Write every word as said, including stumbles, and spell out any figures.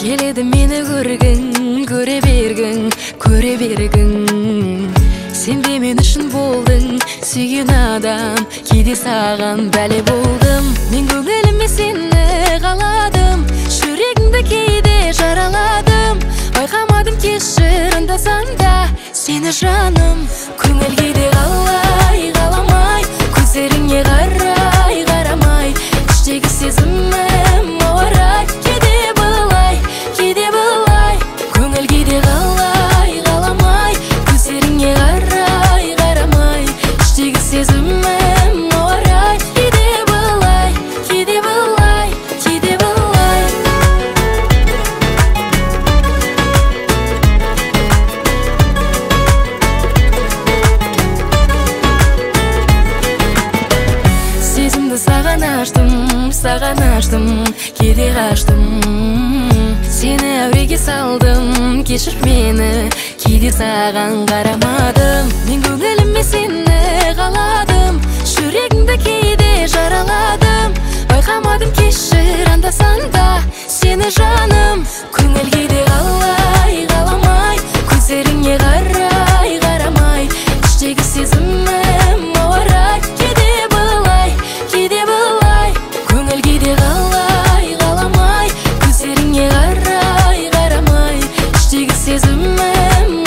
келеді мені көргің, көре бергің, көре бергің. Сен де мен үшін болдың, сүйген адам, кейде саған бәле болдым. Мен көңіліме сені қаладым, жүрегіңді кейде жараладым. Байқамадым кешір анда-санда сені жаным. Көңіл кейде қалай, қаламай, көздеріңе қарай, қарамай, іштегі сезімім ауырай, кейде былай, кейде былай. Көңіл кейде қалай, қаламай, көздеріңе қарай, қарамай, іштегі сезімім ауырай, кейде былай, кейде былай, кейде былай. Сезімді саған аштым, саған аштым, кейде қаштым. Сені әуреге салдым, кешір мені, кейде саған қарамадым. Мен көңіліме сені қаладым, жүрегіңді кейде жараладым. Байқамадым кешір анда-санда сені жаным. Көңіл кейде қалай, қаламай, көздеріңе қарай, қарамай, іштегі сезімім ауырай, кейде былай, кейде былай. Көңіл кейде қалай, қаламай, көздеріңе қарай, қарамай, іштегі сезімім